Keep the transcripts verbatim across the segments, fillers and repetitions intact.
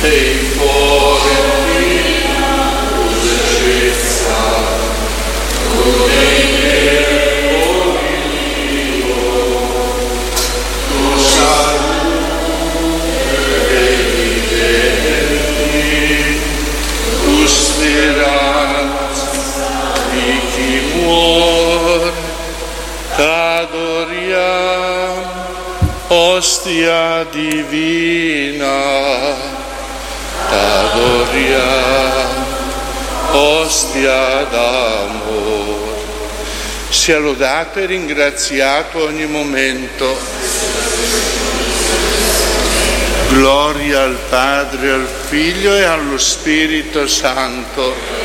Ostia divina, t'adoriamo, ostia d'amore. Sia lodato e ringraziato ogni momento. Gloria al Padre, al Figlio e allo Spirito Santo.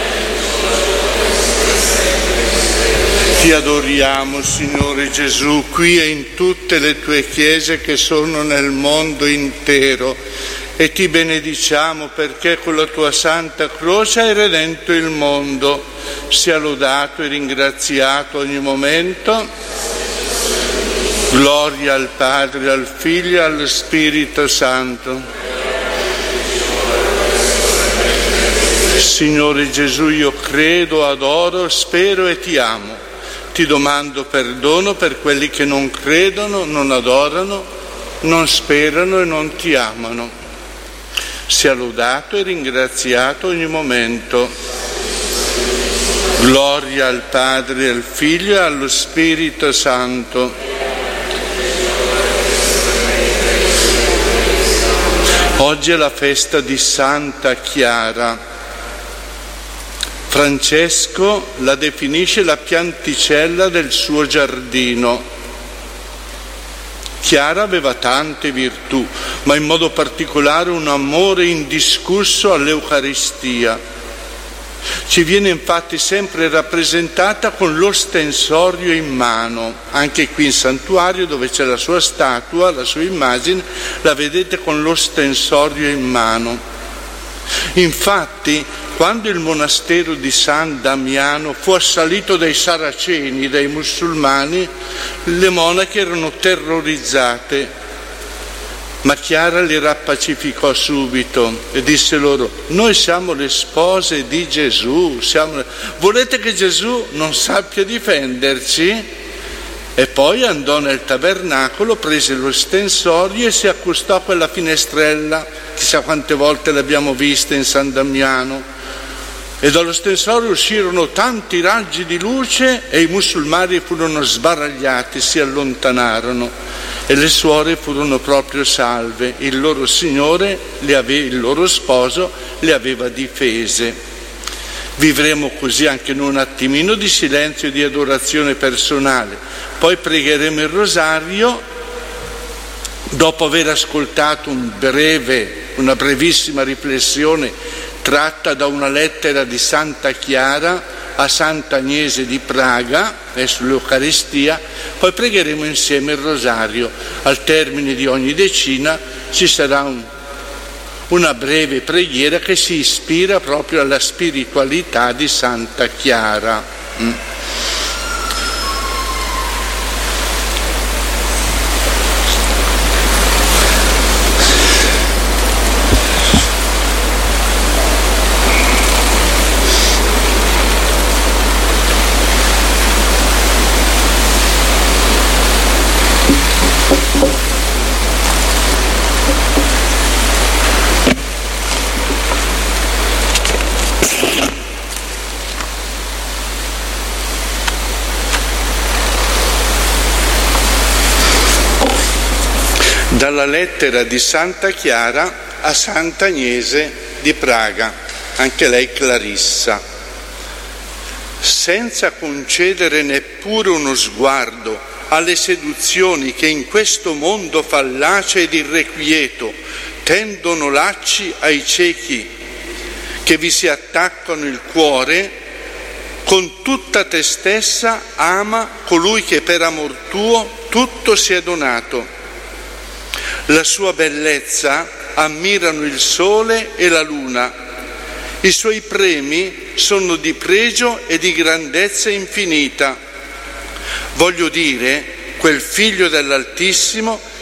Ti adoriamo, Signore Gesù, qui e in tutte le tue chiese che sono nel mondo intero, e ti benediciamo perché con la tua santa croce hai redento il mondo. Sia lodato e ringraziato ogni momento. Gloria al Padre, al Figlio e allo Spirito Santo. Signore Gesù, io credo, adoro, spero e ti amo. Ti domando perdono per quelli che non credono, non adorano, non sperano e non ti amano. Sia lodato e ringraziato ogni momento. Gloria al Padre, al Figlio e allo Spirito Santo. Oggi è la festa di Santa Chiara. Francesco la definisce la pianticella del suo giardino. Chiara aveva tante virtù, ma in modo particolare un amore indiscusso all'Eucaristia. Ci viene infatti sempre rappresentata con l'ostensorio in mano. Anche qui in santuario, dove c'è la sua statua, la sua immagine, la vedete con l'ostensorio in mano. Infatti, quando il monastero di San Damiano fu assalito dai saraceni, dai musulmani, le monache erano terrorizzate, ma Chiara li rappacificò subito e disse loro: noi siamo le spose di Gesù, siamo... volete che Gesù non sappia difenderci? E poi andò nel tabernacolo, prese lo stensorio e si accostò a quella finestrella, chissà quante volte l'abbiamo vista in San Damiano. E dallo stensorio uscirono tanti raggi di luce e i musulmani furono sbaragliati, si allontanarono e le suore furono proprio salve. Il loro Signore, le ave- il loro sposo, le aveva difese. Vivremo così anche noi un attimino di silenzio e di adorazione personale. Poi pregheremo il rosario, dopo aver ascoltato un breve, una brevissima riflessione tratta da una lettera di Santa Chiara a Sant'Agnese di Praga, è sull'Eucaristia. Poi pregheremo insieme il rosario. Al termine di ogni decina ci sarà un, una breve preghiera che si ispira proprio alla spiritualità di Santa Chiara. Mm. Dalla lettera di Santa Chiara a Sant'Agnese di Praga, anche lei Clarissa. Senza concedere neppure uno sguardo alle seduzioni che in questo mondo fallace ed irrequieto tendono lacci ai ciechi che vi si attaccano il cuore, con tutta te stessa ama colui che per amor tuo tutto si è donato. La sua bellezza ammirano il sole e la luna. I suoi premi sono di pregio e di grandezza infinita. Voglio dire, quel figlio dell'Altissimo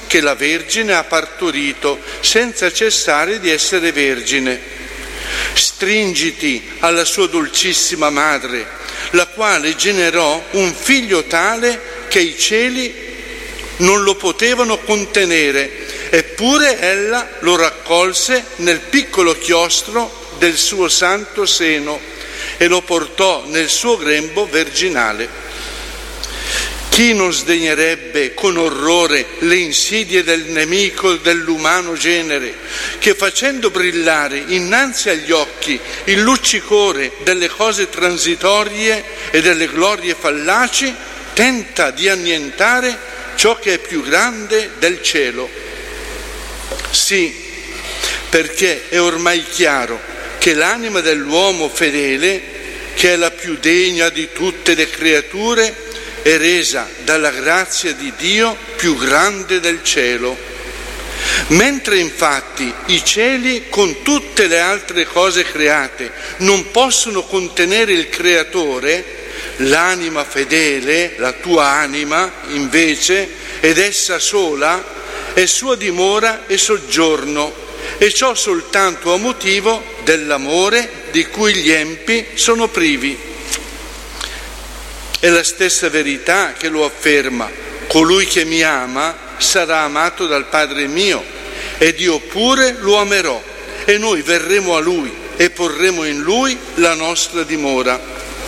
che la Vergine ha partorito senza cessare di essere vergine. Stringiti alla sua dolcissima madre, la quale generò un figlio tale che i cieli non lo potevano contenere, eppure ella lo raccolse nel piccolo chiostro del suo santo seno e lo portò nel suo grembo virginale. Chi non sdegnerebbe con orrore le insidie del nemico dell'umano genere, che facendo brillare innanzi agli occhi il luccicore delle cose transitorie e delle glorie fallaci, tenta di annientare ciò che è più grande del cielo? Sì, perché è ormai chiaro che l'anima dell'uomo fedele, che è la più degna di tutte le creature, è resa dalla grazia di Dio più grande del cielo. Mentre infatti i cieli con tutte le altre cose create non possono contenere il Creatore, l'anima fedele, la tua anima invece, ed essa sola, è sua dimora e soggiorno, e ciò soltanto a motivo dell'amore di cui gli empi sono privi. È la stessa verità che lo afferma: colui che mi ama sarà amato dal Padre mio, ed io pure lo amerò, e noi verremo a lui e porremo in lui la nostra dimora.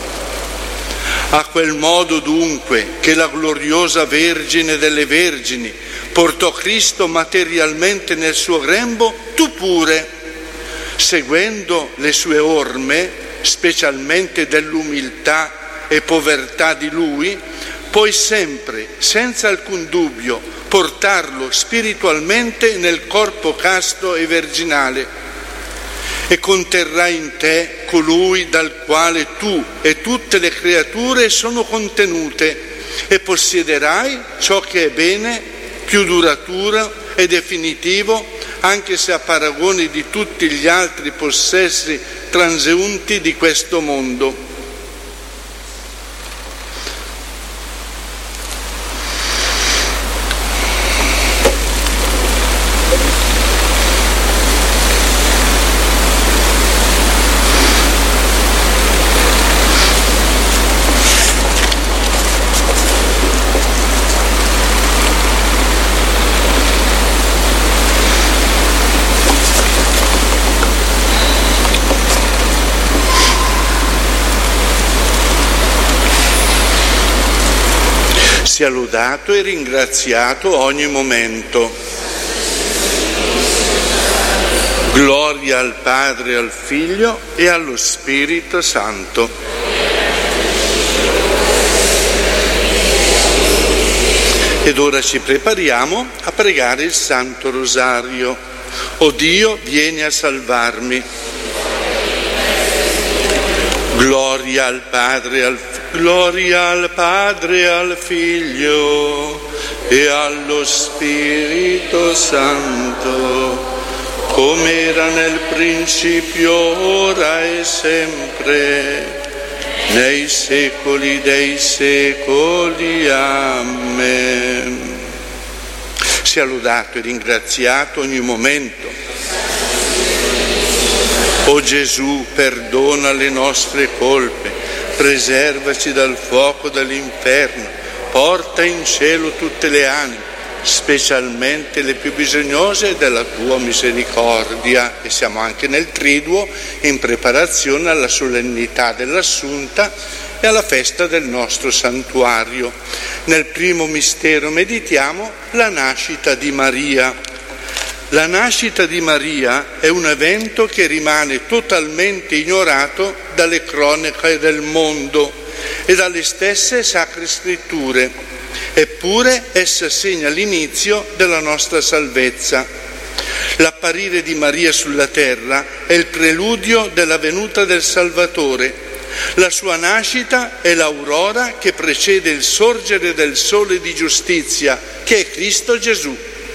A quel modo dunque che la gloriosa Vergine delle Vergini portò Cristo materialmente nel suo grembo, tu pure, seguendo le sue orme, specialmente dell'umiltà e povertà di Lui, puoi sempre, senza alcun dubbio, portarlo spiritualmente nel corpo casto e virginale, e conterrai in te colui dal quale tu e tutte le creature sono contenute, e possiederai ciò che è bene, più duraturo e definitivo, anche se a paragone di tutti gli altri possessi transeunti di questo mondo. Sia lodato e ringraziato ogni momento. Gloria al Padre, al Figlio e allo Spirito Santo. Ed ora ci prepariamo a pregare il Santo Rosario. O Dio, vieni a salvarmi. Gloria al Padre, al Figlio. Gloria al Padre, al Figlio e allo Spirito Santo, come era nel principio, ora e sempre, nei secoli dei secoli. Amen. Sia lodato e ringraziato ogni momento. O Gesù, perdona le nostre colpe, preservaci dal fuoco dell'inferno, porta in cielo tutte le anime, specialmente le più bisognose della tua misericordia. E siamo anche nel Triduo, in preparazione alla solennità dell'Assunta e alla festa del nostro santuario. Nel primo mistero meditiamo la nascita di Maria. La nascita di Maria è un evento che rimane totalmente ignorato dalle cronache del mondo e dalle stesse sacre scritture, eppure essa segna l'inizio della nostra salvezza. L'apparire di Maria sulla terra è il preludio della venuta del Salvatore. La sua nascita è l'aurora che precede il sorgere del sole di giustizia, che è Cristo Gesù.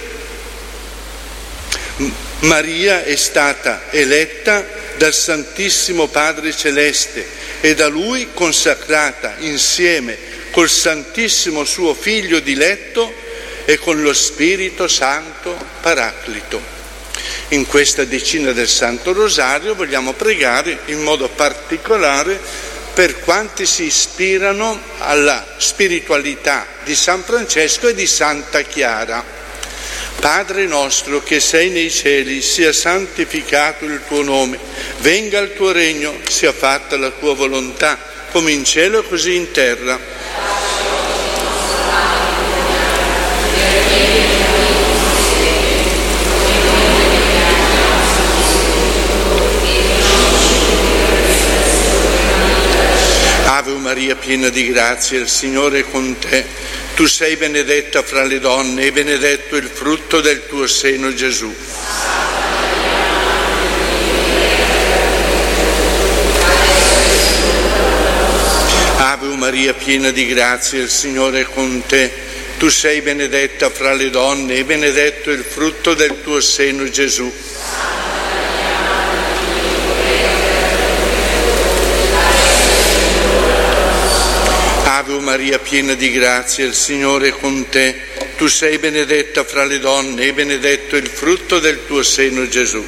Maria è stata eletta dal Santissimo Padre Celeste e da Lui consacrata insieme col Santissimo suo Figlio diletto e con lo Spirito Santo Paraclito. In questa decina del Santo Rosario vogliamo pregare in modo particolare per quanti si ispirano alla spiritualità di San Francesco e di Santa Chiara. Padre nostro che sei nei cieli, sia santificato il tuo nome, venga il tuo regno, sia fatta la tua volontà, come in cielo e così in terra. Ave Maria, piena di grazia, il Signore è con te. Tu sei benedetta fra le donne e benedetto il frutto del tuo seno, Gesù. Ave Maria, piena di grazia, il Signore è con te. Tu sei benedetta fra le donne e benedetto il frutto del tuo seno, Gesù. Ave Maria, piena di grazia, il Signore è con te. Tu sei benedetta fra le donne e benedetto il frutto del tuo seno, Gesù.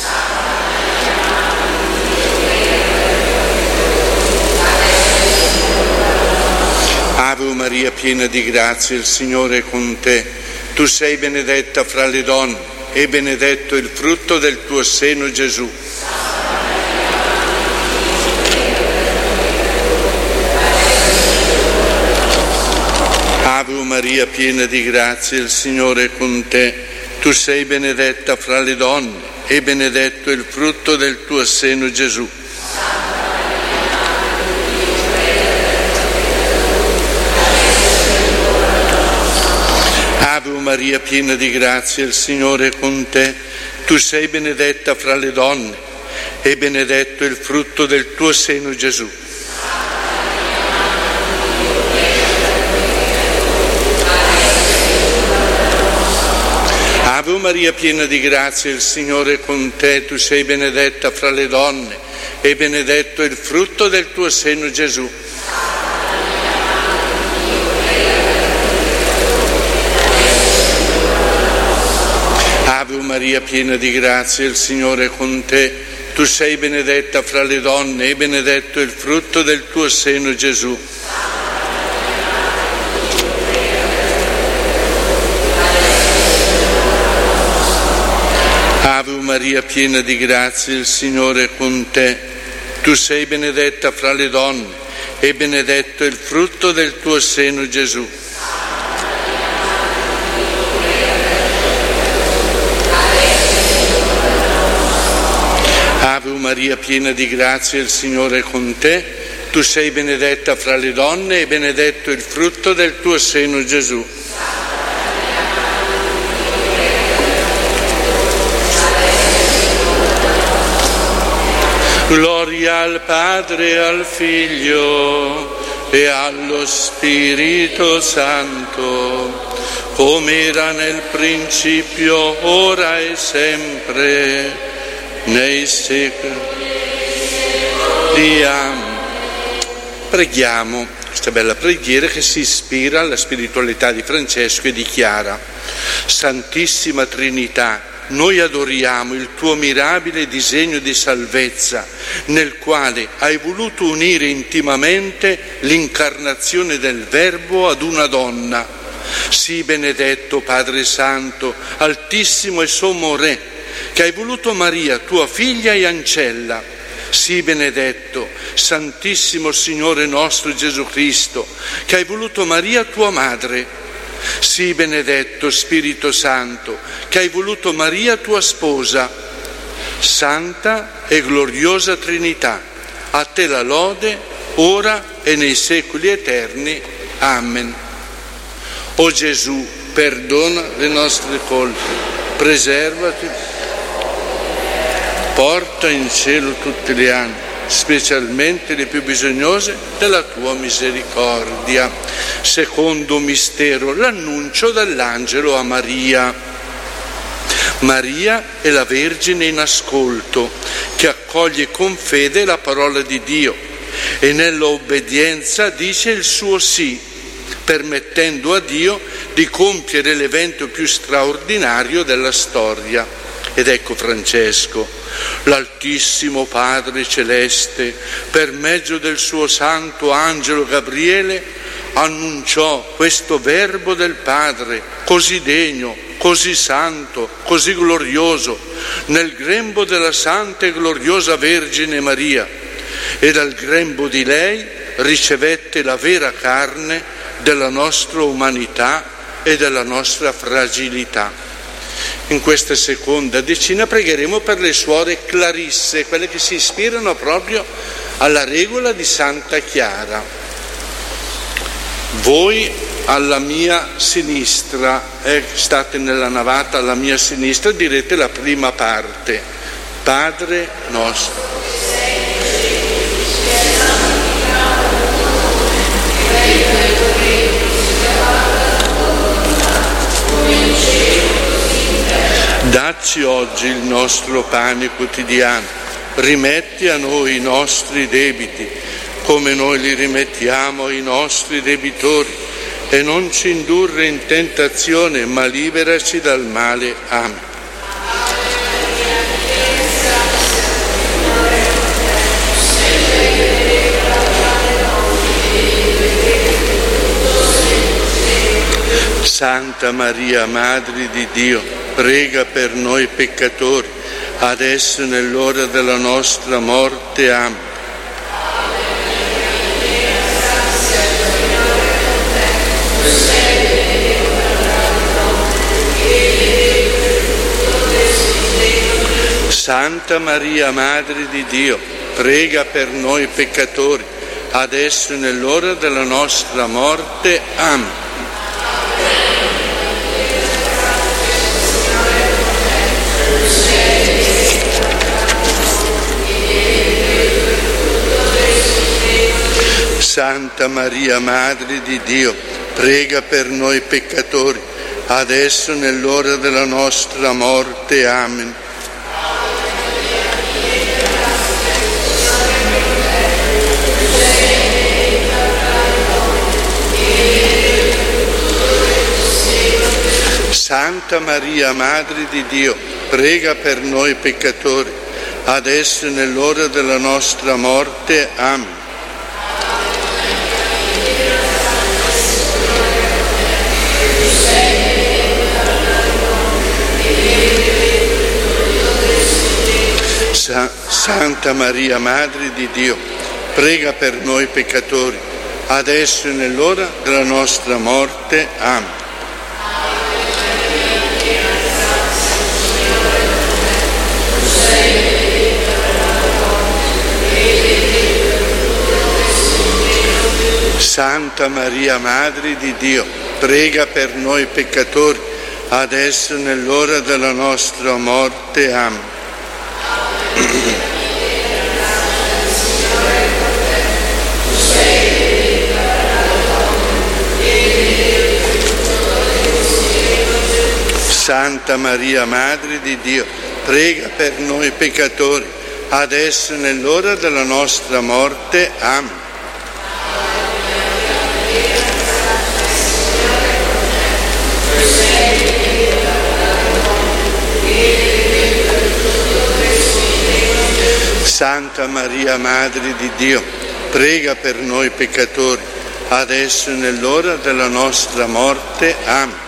Ave Maria, piena di grazia, il Signore è con te. Tu sei benedetta fra le donne e benedetto il frutto del tuo seno, Gesù. Ave Maria, piena di grazia, il Signore è con te. Tu sei benedetta fra le donne e benedetto il frutto del tuo seno, Gesù. Ave Maria, piena di grazia, il Signore è con te. Tu sei benedetta fra le donne e benedetto il frutto del tuo seno, Gesù. Ave Maria, piena di grazia, il Signore è con te. Tu sei benedetta fra le donne e benedetto il frutto del tuo seno, Gesù. Ave Maria, piena di grazia, il Signore è con te. Tu sei benedetta fra le donne e benedetto il frutto del tuo seno, Gesù. Ave Maria, piena di grazia, il Signore è con te. Tu sei benedetta fra le donne e benedetto il frutto del tuo seno, Gesù. Ave Maria, piena di grazia, il Signore è con te. Tu sei benedetta fra le donne e benedetto il frutto del tuo seno, Gesù. Gloria al Padre, al Figlio e allo Spirito Santo, come era nel principio, ora e sempre, nei secoli. Amen. Preghiamo questa bella preghiera che si ispira alla spiritualità di Francesco e di Chiara. Santissima Trinità, noi adoriamo il tuo mirabile disegno di salvezza, nel quale hai voluto unire intimamente l'incarnazione del Verbo ad una donna. Sii benedetto, Padre Santo, Altissimo e Sommo Re, che hai voluto Maria, tua figlia e ancella. Sii benedetto, Santissimo Signore nostro Gesù Cristo, che hai voluto Maria, tua madre. Sii benedetto, Spirito Santo, che hai voluto Maria, tua sposa. Santa e gloriosa Trinità, a te la lode, ora e nei secoli eterni. Amen. O Gesù, perdona le nostre colpe, preservati, porta in cielo tutte le anime, specialmente le più bisognose della tua misericordia. Secondo mistero, l'annuncio dell'angelo a Maria. Maria è la Vergine in ascolto, che accoglie con fede la parola di Dio e nella obbedienza dice il suo sì, permettendo a Dio di compiere l'evento più straordinario della storia. Ed ecco Francesco, l'Altissimo Padre Celeste, per mezzo del suo santo angelo Gabriele, annunciò questo verbo del Padre, così degno, così santo, così glorioso, nel grembo della Santa e gloriosa Vergine Maria, e dal grembo di lei ricevette la vera carne della nostra umanità e della nostra fragilità. In questa seconda decina pregheremo per le suore clarisse, quelle che si ispirano proprio alla regola di Santa Chiara. Voi alla mia sinistra, eh, state nella navata alla mia sinistra, direte la prima parte. Padre nostro. Dacci oggi il nostro pane quotidiano, rimetti a noi i nostri debiti, come noi li rimettiamo ai nostri debitori, e non ci indurre in tentazione, ma liberaci dal male. Amen. Santa Maria, Madre di Dio, prega per noi peccatori, adesso e nell'ora della nostra morte. Amen. Santa Maria, Madre di Dio, prega per noi peccatori, adesso e nell'ora della nostra morte. Amen. Santa Maria, Madre di Dio, prega per noi peccatori, adesso e nell'ora della nostra morte. Amen. Santa Maria, Madre di Dio, prega per noi peccatori, adesso e nell'ora della nostra morte. Amen. Sa- Santa Maria, Madre di Dio, prega per noi peccatori, adesso e nell'ora della nostra morte. Amen. Santa Maria, Madre di Dio, prega per noi peccatori, adesso e nell'ora della nostra morte. Amen. Santa Maria, Madre di Dio, prega per noi peccatori, adesso e nell'ora della nostra morte. Amen. Santa Maria, Madre di Dio, prega per noi peccatori, adesso e nell'ora della nostra morte. Amen.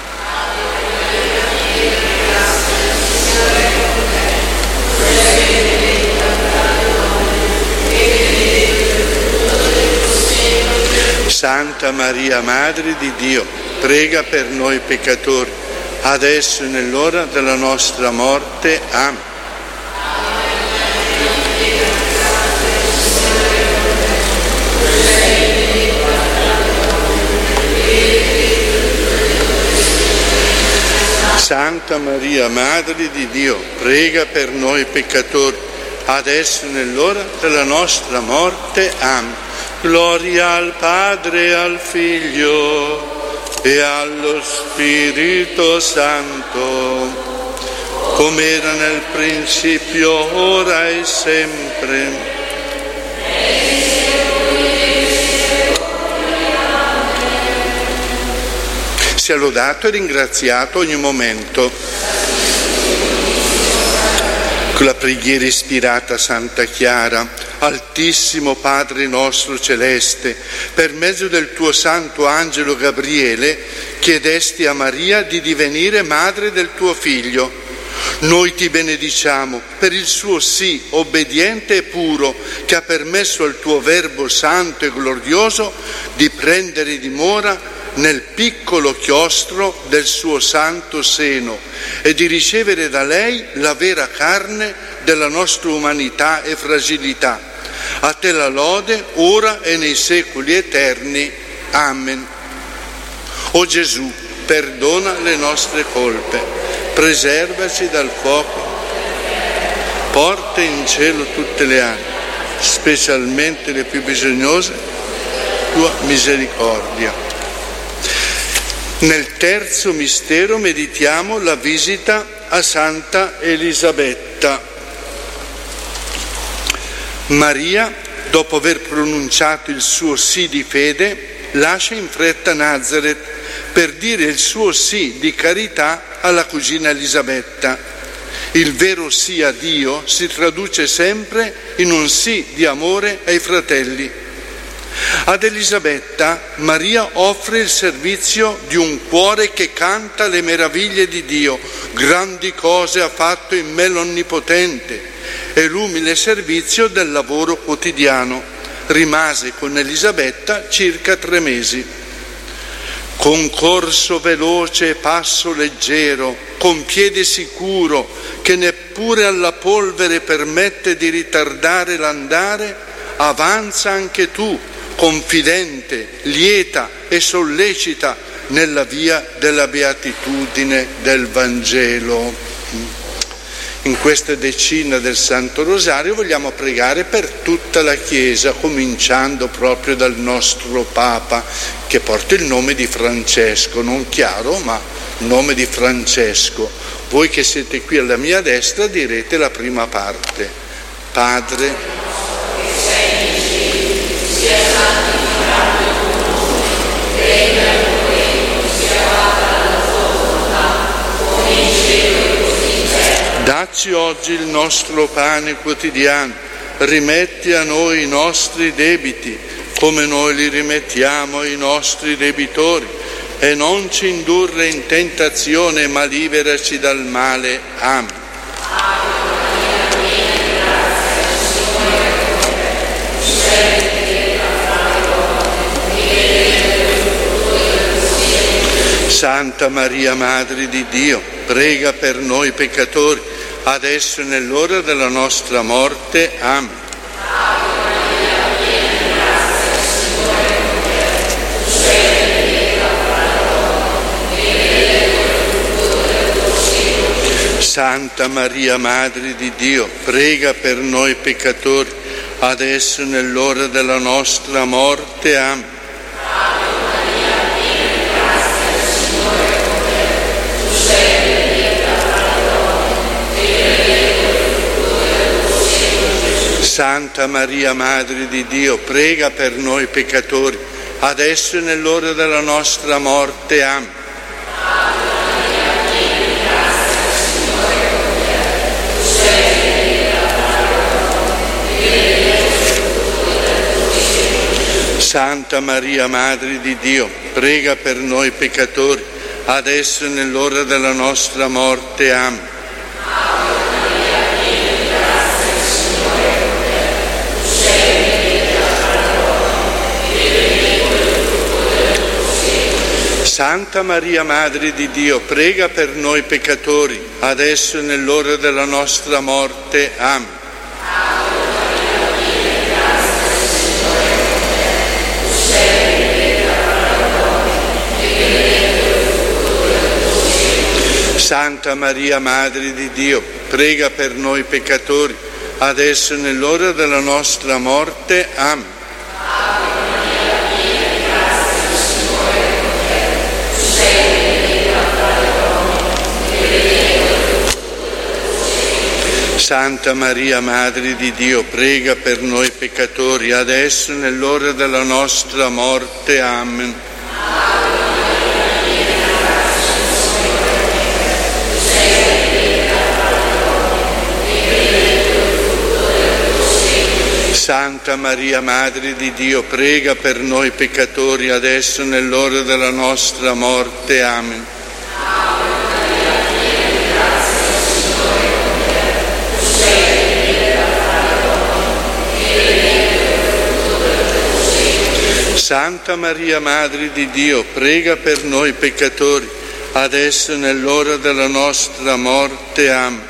Santa Maria, Madre di Dio, prega per noi peccatori, adesso e nell'ora della nostra morte. Amen. Santa Maria, Madre di Dio, prega per noi peccatori, adesso e nell'ora della nostra morte. Amen. Gloria al Padre, al Figlio e allo Spirito Santo, come era nel principio, ora e sempre. sia lodato e ringraziato ogni momento. Con la preghiera ispirata a Santa Chiara: Altissimo Padre nostro celeste, per mezzo del tuo santo angelo Gabriele chiedesti a Maria di divenire madre del tuo figlio. Noi ti benediciamo per il suo sì obbediente e puro, che ha permesso al tuo Verbo santo e glorioso di prendere dimora nel piccolo chiostro del suo santo seno e di ricevere da lei la vera carne della nostra umanità e fragilità. A te la lode, ora e nei secoli eterni. Amen. O Gesù, perdona le nostre colpe, preservaci dal fuoco, porta in cielo tutte le anime, specialmente le più bisognose, tua misericordia. Nel terzo mistero meditiamo la visita a Santa Elisabetta. Maria, dopo aver pronunciato il suo sì di fede, lascia in fretta Nazareth per dire il suo sì di carità alla cugina Elisabetta. Il vero sì a Dio si traduce sempre in un sì di amore ai fratelli. Ad Elisabetta Maria offre il servizio di un cuore che canta le meraviglie di Dio. Grandi cose ha fatto in me l'Onnipotente, e l'umile servizio del lavoro quotidiano. Rimase con Elisabetta circa tre mesi. Con corso veloce e passo leggero, con piede sicuro, che neppure alla polvere permette di ritardare l'andare, avanza anche tu, confidente, lieta e sollecita nella via della beatitudine del Vangelo. In questa decina del Santo Rosario vogliamo pregare per tutta la Chiesa, cominciando proprio dal nostro Papa, che porta il nome di Francesco, non chiaro, ma il nome di Francesco. Voi che siete qui alla mia destra direte la prima parte. Padre, dacci oggi il nostro pane quotidiano, rimetti a noi i nostri debiti, come noi li rimettiamo ai nostri debitori, e non ci indurre in tentazione, ma liberaci dal male. Amen. Santa Maria, Madre di Dio, prega per noi peccatori, adesso e nell'ora della nostra morte. Amen. Santa Maria, Madre di Dio, prega per noi peccatori, adesso e nell'ora della nostra morte. Amen. Santa Maria, Madre di Dio, prega per noi peccatori, adesso e nell'ora della nostra morte. Amen. Santa Maria, Madre di Dio, prega per noi peccatori, adesso e nell'ora della nostra morte. Amen. Santa Maria, Madre di Dio, prega per noi peccatori, adesso e nell'ora della nostra morte. Amen. Santa Maria, Madre di Dio, prega per noi peccatori, adesso e nell'ora della nostra morte. Amen. Santa Maria, Madre di Dio, prega per noi peccatori, adesso e nell'ora della nostra morte. Amen. Santa Maria, Madre di Dio, prega per noi peccatori, adesso e nell'ora della nostra morte. Amen. Santa Maria, Madre di Dio, prega per noi peccatori, adesso e nell'ora della nostra morte. Amen.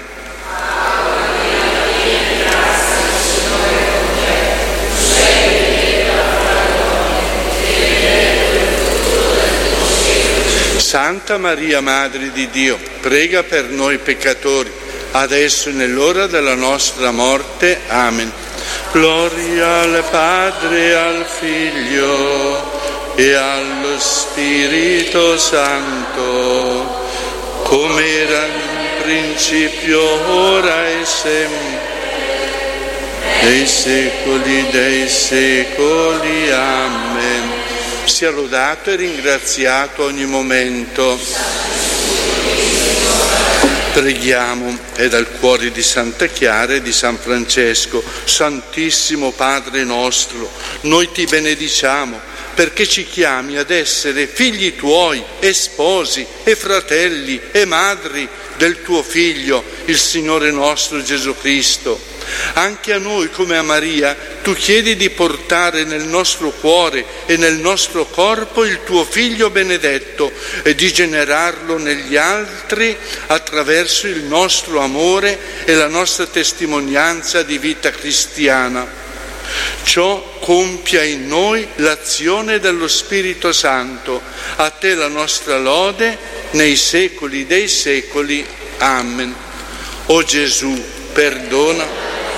Santa Maria, Madre di Dio, prega per noi peccatori, adesso e nell'ora della nostra morte. Amen. Gloria al Padre, al Figlio e allo Spirito Santo, come era in principio, ora e sempre, nei secoli dei secoli. Amen. Sia lodato e ringraziato ogni momento. Preghiamo. E dal cuore di Santa Chiara e di San Francesco: Santissimo Padre nostro, noi ti benediciamo perché ci chiami ad essere figli tuoi e sposi e fratelli e madri del tuo Figlio, il Signore nostro Gesù Cristo. Anche a noi, come a Maria, tu chiedi di portare nel nostro cuore e nel nostro corpo il tuo Figlio benedetto e di generarlo negli altri attraverso il nostro amore e la nostra testimonianza di vita cristiana. Ciò compia in noi l'azione dello Spirito Santo. A te la nostra lode nei secoli dei secoli. Amen. O Gesù, perdona,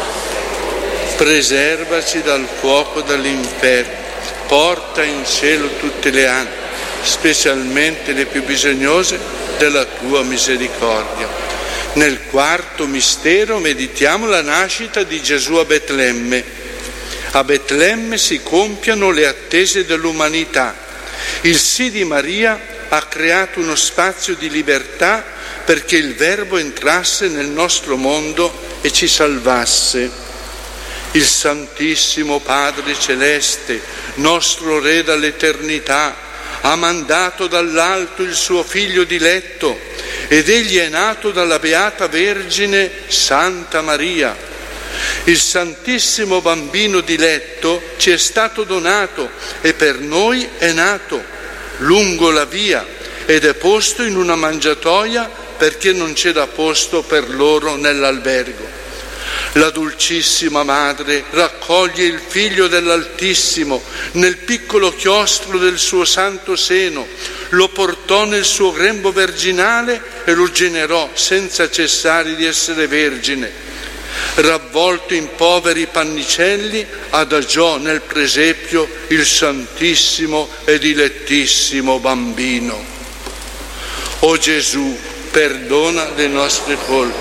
preservaci dal fuoco dell'inferno, porta in cielo tutte le anime, specialmente le più bisognose della tua misericordia. Nel quarto mistero meditiamo la nascita di Gesù a Betlemme. A Betlemme si compiono le attese dell'umanità. Il sì di Maria ha creato uno spazio di libertà perché il Verbo entrasse nel nostro mondo e ci salvasse. Il Santissimo Padre Celeste, nostro Re dall'eternità, ha mandato dall'alto il suo Figlio diletto ed egli è nato dalla Beata Vergine Santa Maria. Il Santissimo Bambino diletto ci è stato donato e per noi è nato lungo la via ed è posto in una mangiatoia perché non c'era posto per loro nell'albergo. La Dolcissima Madre raccoglie il Figlio dell'Altissimo nel piccolo chiostro del suo santo seno, lo portò nel suo grembo virginale e lo generò senza cessare di essere vergine. Ravvolto in poveri pannicelli, adagiò nel presepio il Santissimo e dilettissimo Bambino. O Gesù, perdona le nostre colpe.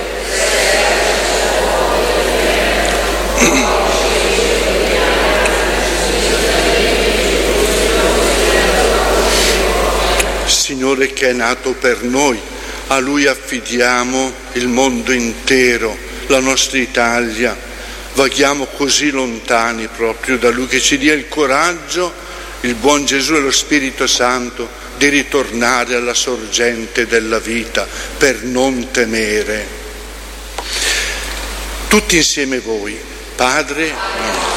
Signore che è nato per noi, a Lui affidiamo il mondo intero, la nostra Italia. Vaghiamo così lontani proprio da Lui, che ci dia il coraggio, il buon Gesù e lo Spirito Santo, di ritornare alla sorgente della vita per non temere. Tutti insieme voi, Padre nostro.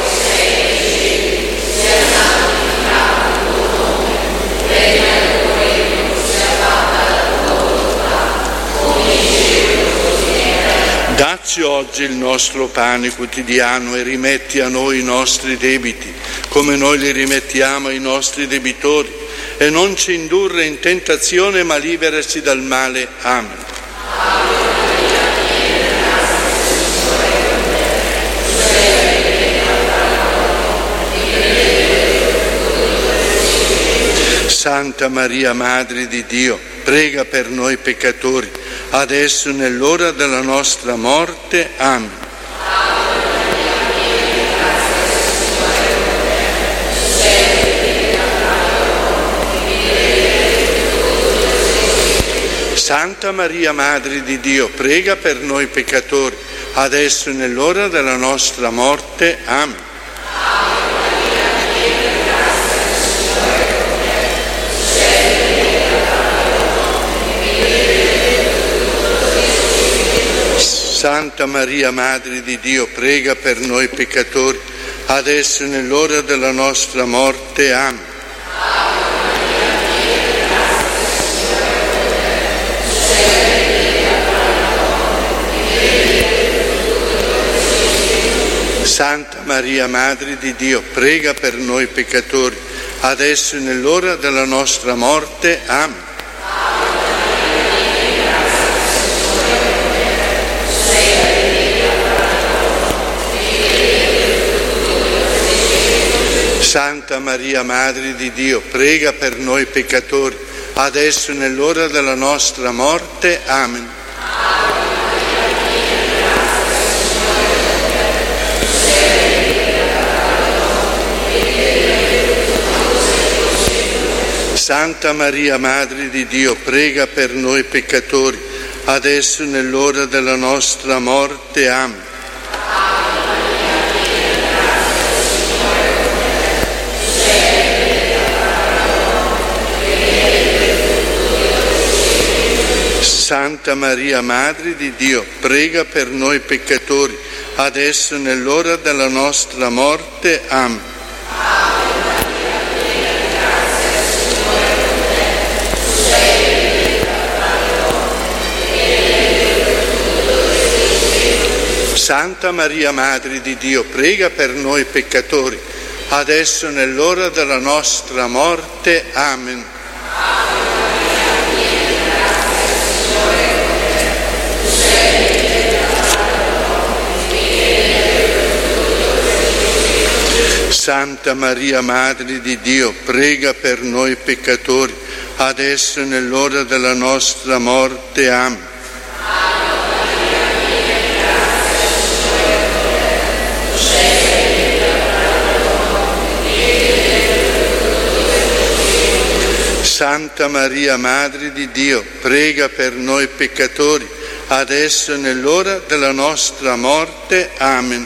Dacci oggi il nostro pane quotidiano e rimetti a noi i nostri debiti, come noi li rimettiamo ai nostri debitori, e non ci indurre in tentazione, ma liberaci dal male. Amen. Santa Maria, Madre di Dio, prega per noi peccatori, adesso e nell'ora della nostra morte. Amen. Santa Maria, Madre di Dio, prega per noi peccatori, adesso e nell'ora della nostra morte. Amen. Santa Maria, Madre di Dio, prega per noi peccatori, adesso e nell'ora della nostra morte. Amen. Santa Maria, Madre di Dio, prega per noi peccatori, adesso e nell'ora della nostra morte. Amen. Santa Maria, Madre di Dio, prega per noi peccatori, adesso e nell'ora della nostra morte. Amen. Santa Maria, Madre di Dio, prega per noi peccatori, adesso e nell'ora della nostra morte. Amen. Santa Maria, Madre di Dio, prega per noi peccatori, adesso e nell'ora della nostra morte. Amen. Santa Maria, Madre di Dio, prega per noi peccatori, adesso e nell'ora della nostra morte. Amen. Santa Maria, Madre di Dio, prega per noi peccatori, adesso e nell'ora della nostra morte. Amen. Santa Maria, Madre di Dio, prega per noi peccatori, adesso e nell'ora della nostra morte. Amen.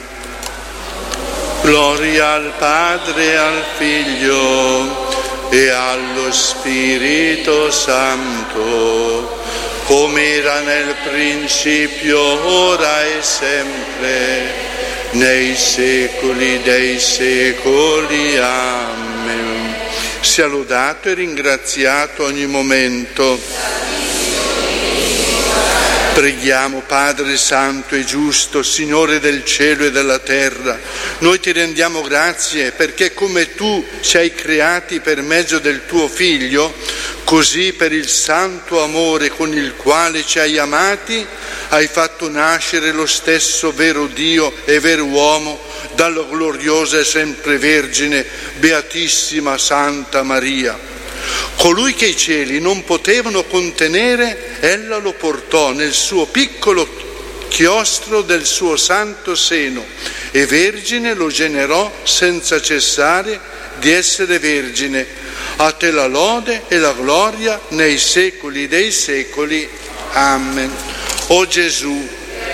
Gloria al Padre, al Figlio e allo Spirito Santo, come era nel principio, ora e sempre, nei secoli dei secoli. Amen. Sia lodato e ringraziato ogni momento. Preghiamo, Padre Santo e Giusto, Signore del cielo e della terra, noi ti rendiamo grazie perché come tu ci hai creati per mezzo del tuo Figlio, così per il santo amore con il quale ci hai amati, hai fatto nascere lo stesso vero Dio e vero uomo dalla gloriosa e sempre Vergine, Beatissima Santa Maria. Colui che i cieli non potevano contenere, ella lo portò nel suo piccolo chiostro del suo santo seno e Vergine lo generò senza cessare di essere Vergine. A te la lode e la gloria nei secoli dei secoli. Amen. O Gesù,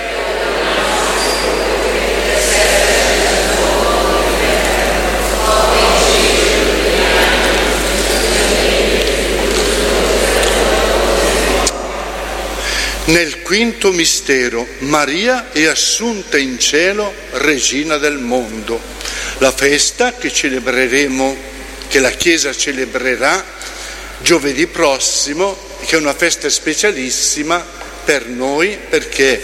nel quinto mistero, Maria è assunta in cielo regina del mondo. La festa che celebreremo, che la Chiesa celebrerà giovedì prossimo, che è una festa specialissima per noi perché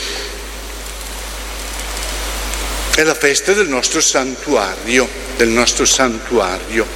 è la festa del nostro santuario, del nostro santuario.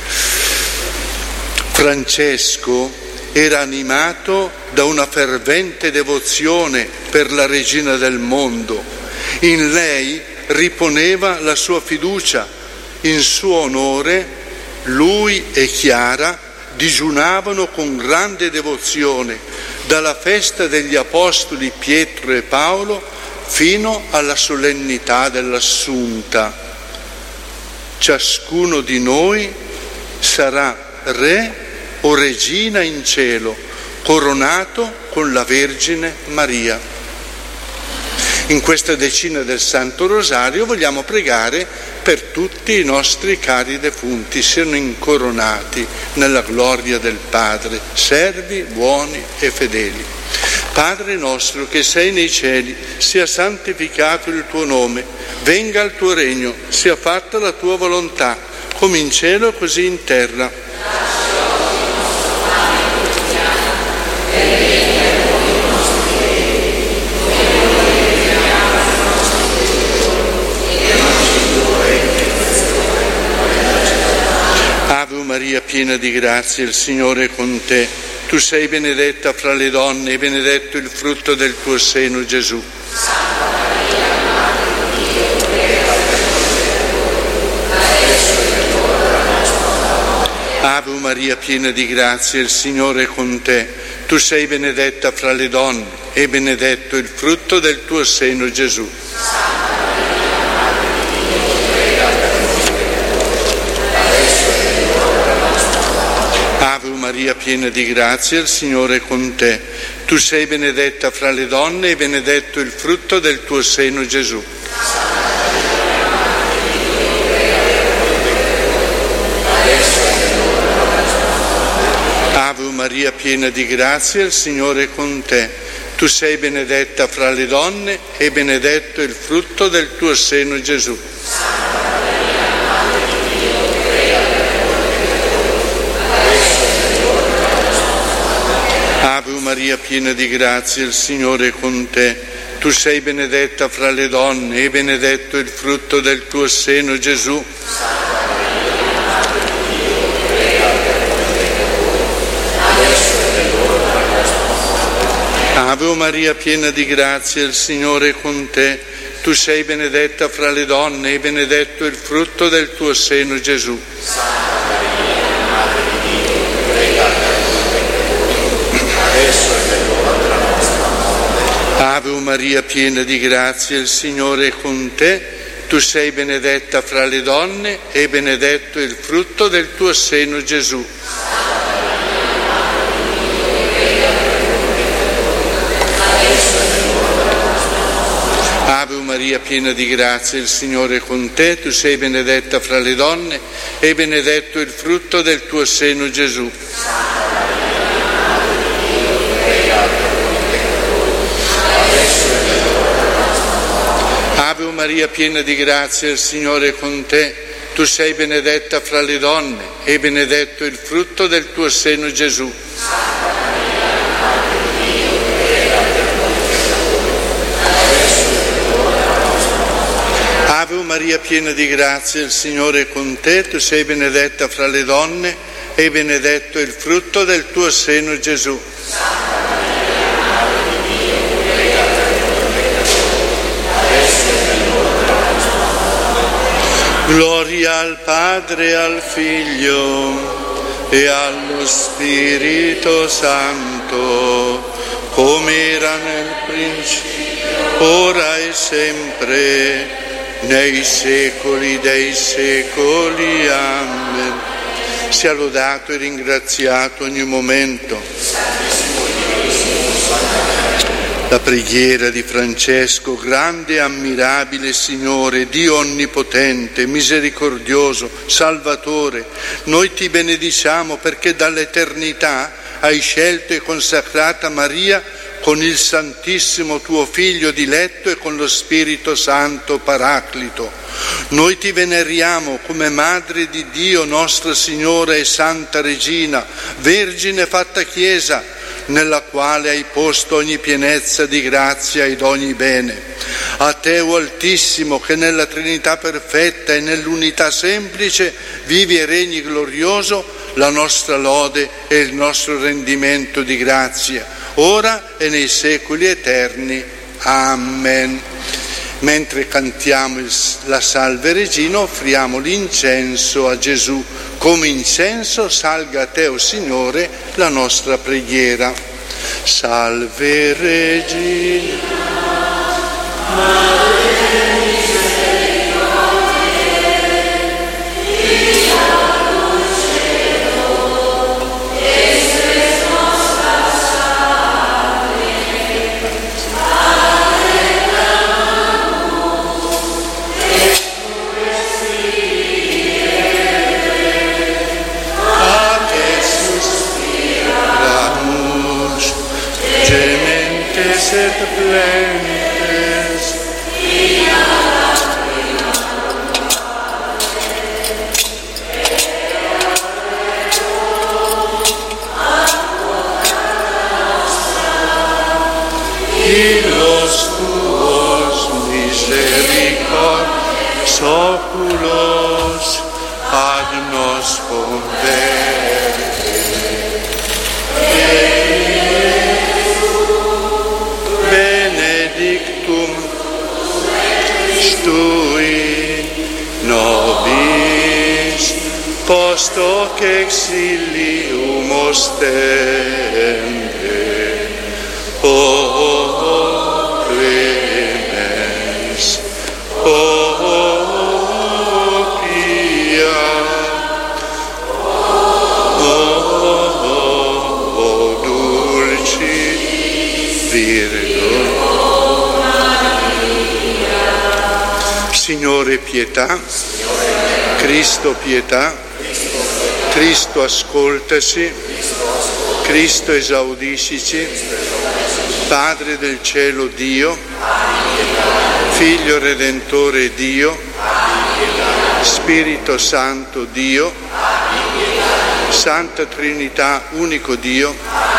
Francesco era animato da una fervente devozione per la Regina del mondo. In lei riponeva la sua fiducia. In suo onore lui e Chiara digiunavano con grande devozione dalla festa degli Apostoli Pietro e Paolo fino alla solennità dell'Assunta. Ciascuno di noi sarà re o regina in cielo, coronato con la Vergine Maria. In questa decina del Santo Rosario vogliamo pregare per tutti i nostri cari defunti, siano incoronati nella gloria del Padre, servi buoni e fedeli. Padre nostro che sei nei cieli, sia santificato il tuo nome, venga il tuo regno, sia fatta la tua volontà, come in cielo così in terra. Ave Maria, piena di grazia, il Signore è con te. Tu sei benedetta fra le donne e benedetto il frutto del tuo seno, Gesù. Santa Maria, Madre di Dio, prega per noi adesso e l'ora della nostra morte. Ave Maria, piena di grazia, il Signore è con te. Tu sei benedetta fra le donne e benedetto il frutto del tuo seno, Gesù. Santa Maria, Madre di Dio, prega per noi adesso e l'ora della nostra morte. Ave Maria, piena di grazia, il Signore è con te. Tu sei benedetta fra le donne e benedetto il frutto del tuo seno, Gesù. Ave Maria, piena di grazia, il Signore è con te. Tu sei benedetta fra le donne e benedetto il frutto del tuo seno, Gesù. Ave Maria, piena di grazia, il Signore è con te. Tu sei benedetta fra le donne e benedetto il frutto del tuo seno, Gesù. Ave Maria, piena di grazia, il Signore è con te. Tu sei benedetta fra le donne e benedetto il frutto del tuo seno, Gesù. Ave Maria, piena di grazia, il Signore è con te. Tu sei benedetta fra le donne e benedetto il frutto del tuo seno, Gesù. Ave Maria, piena di grazia, il Signore è con te. Tu sei benedetta fra le donne e benedetto il frutto del tuo seno, Gesù. Ave Maria, piena di grazia, il Signore è con te. Tu sei benedetta fra le donne e benedetto il frutto del tuo seno, Gesù. Ave Maria, piena di grazia, il Signore è con te. Tu sei benedetta fra le donne e benedetto il frutto del tuo seno, Gesù. Gloria al Padre e al Figlio e allo Spirito Santo, come era nel principio, ora e sempre, nei secoli dei secoli. Amen. Sia lodato e ringraziato ogni momento. La preghiera di Francesco, grande e ammirabile Signore, Dio onnipotente, misericordioso, Salvatore, noi ti benediciamo perché dall'eternità hai scelto e consacrata Maria con il Santissimo tuo Figlio diletto e con lo Spirito Santo Paraclito. Noi ti veneriamo come Madre di Dio, Nostra Signora e Santa Regina, Vergine fatta Chiesa, nella quale hai posto ogni pienezza di grazia ed ogni bene. A te, o Altissimo, che nella Trinità perfetta e nell'unità semplice vivi e regni glorioso, la nostra lode e il nostro rendimento di grazia, ora e nei secoli eterni. Amen. Mentre cantiamo la Salve Regina, offriamo l'incenso a Gesù. Come incenso salga a te, o Signore, la nostra preghiera. Salve Regina, Madre Salve misericordias oculos ad nos converte. Benedictum stui nobis post hoc exilium ostende, o clemens, o pia, o dulci Virgo. Signore pietà, Cristo pietà, Cristo ascoltaci, Cristo esaudiscici, Padre del cielo Dio, Figlio Redentore Dio, Spirito Santo Dio, Santa Trinità unico Dio,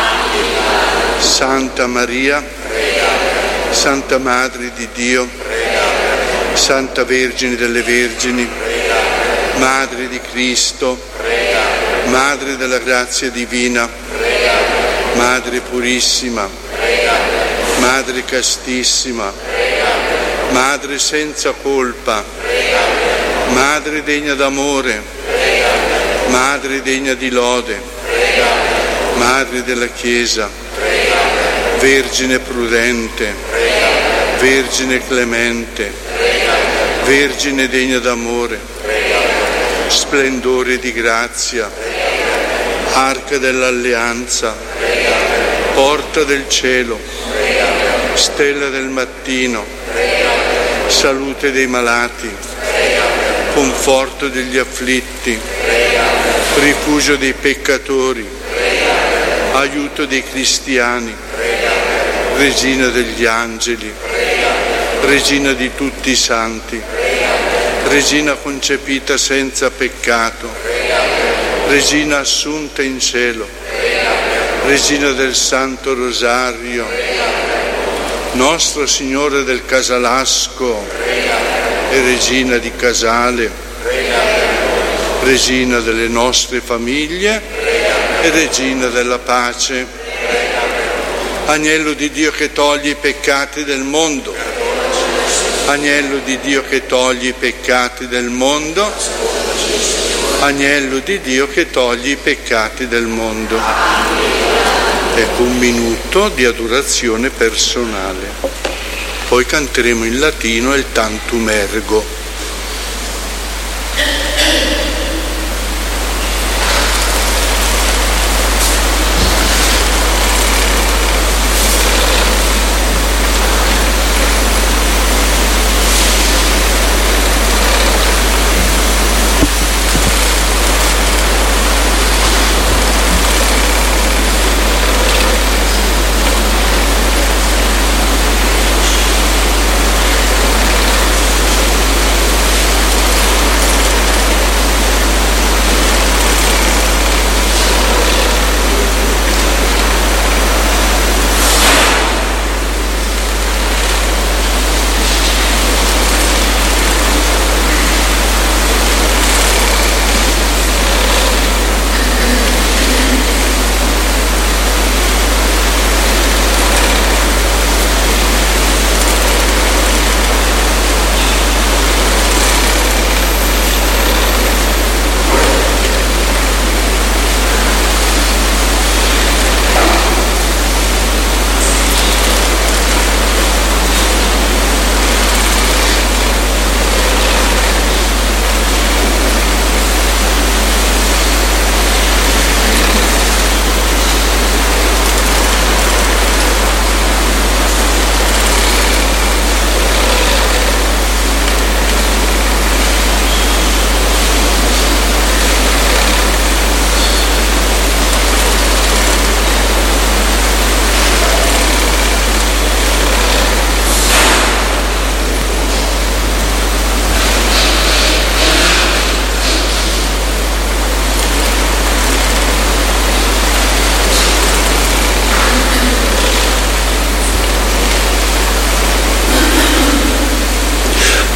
Santa Maria, Santa Madre di Dio, Santa Vergine delle Vergini, Madre di Cristo, Madre della grazia divina, Madre purissima, Madre castissima, Madre senza colpa, Madre degna d'amore, Madre degna di lode, Madre della Chiesa, Vergine prudente, Vergine clemente, Vergine degna d'amore, splendore di grazia, arca dell'alleanza, porta del cielo, stella del mattino, salute dei malati, conforto degli afflitti, rifugio dei peccatori, aiuto dei cristiani, regina degli angeli, regina di tutti i santi, regina concepita senza peccato, regina assunta in cielo, regina del Santo Rosario, Nostra Signora del Casalasco e regina di Casale, regina delle nostre famiglie e regina della pace, agnello di Dio che toglie i peccati del mondo, agnello di Dio che toglie i peccati del mondo, agnello di Dio che toglie i peccati del mondo. Ecco un minuto di adorazione personale. Poi canteremo in latino il Tantum Ergo.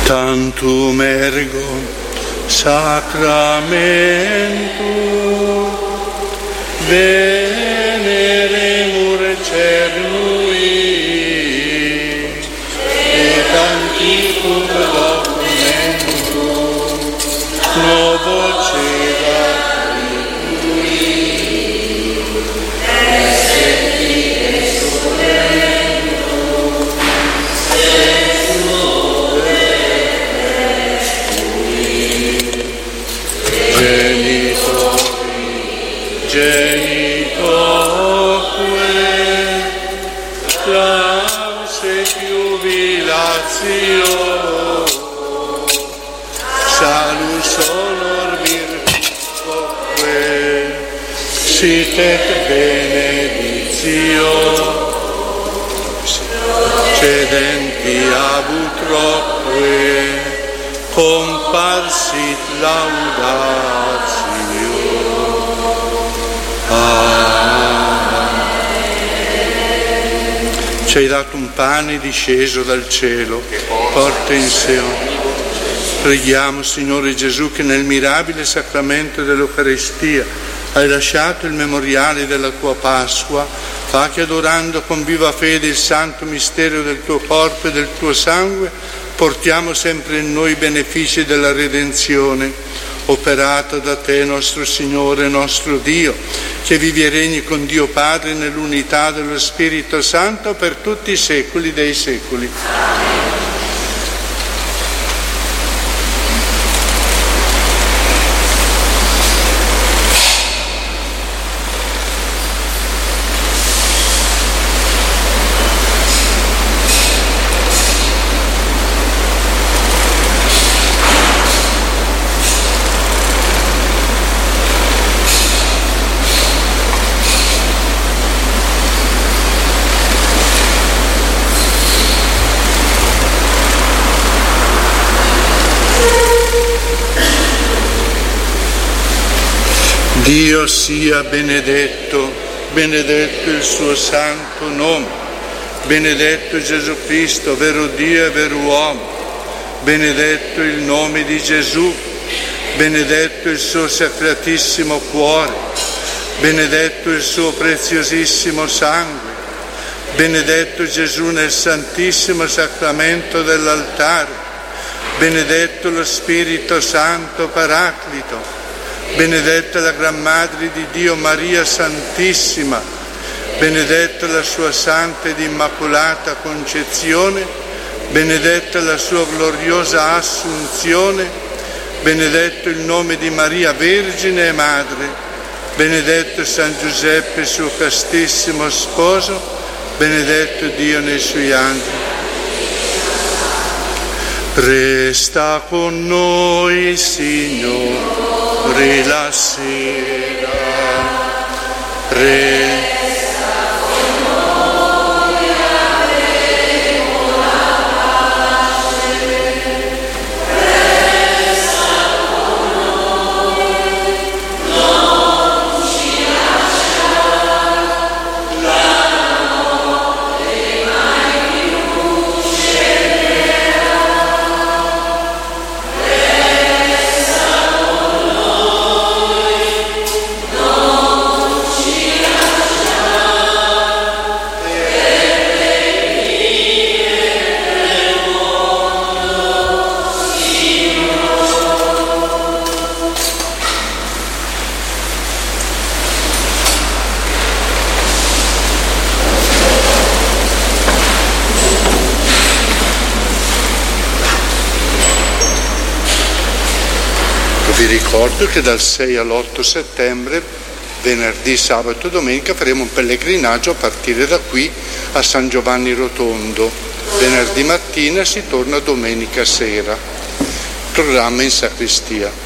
Tantum ergo sacramentum veneremur cernui et antiquum documentum novo cedat genitoque clause jubilatio salus honor virtuoque sit et benedictio cedenti abutroque comparsit laudatio. Ci hai dato un pane disceso dal cielo, porta in sé. Preghiamo, Signore Gesù, che nel mirabile sacramento dell'Eucaristia hai lasciato il memoriale della tua Pasqua, fa che adorando con viva fede il santo mistero del tuo corpo e del tuo sangue, portiamo sempre in noi i benefici della redenzione, operata da te, nostro Signore, nostro Dio, che vivi e regni con Dio Padre nell'unità dello Spirito Santo per tutti i secoli dei secoli. Dio sia benedetto, benedetto il suo santo nome, benedetto Gesù Cristo, vero Dio e vero uomo, benedetto il nome di Gesù, benedetto il suo sacratissimo cuore, benedetto il suo preziosissimo sangue, benedetto Gesù nel santissimo sacramento dell'altare, benedetto lo Spirito Santo Paraclito, benedetta la Gran Madre di Dio Maria Santissima, benedetta la sua santa ed immacolata concezione, benedetta la sua gloriosa assunzione, benedetto il nome di Maria Vergine e Madre, benedetto San Giuseppe suo castissimo sposo, benedetto Dio nei suoi angeli. Resta con noi, Signore, la sera, resta con noi, avremo la pace, resta con noi, non ci lascerà la notte mai più scenderà. Vi ricordo che dal sei all'otto settembre, venerdì, sabato e domenica, faremo un pellegrinaggio a partire da qui a San Giovanni Rotondo. Venerdì mattina si torna domenica sera. Programma in sacrestia.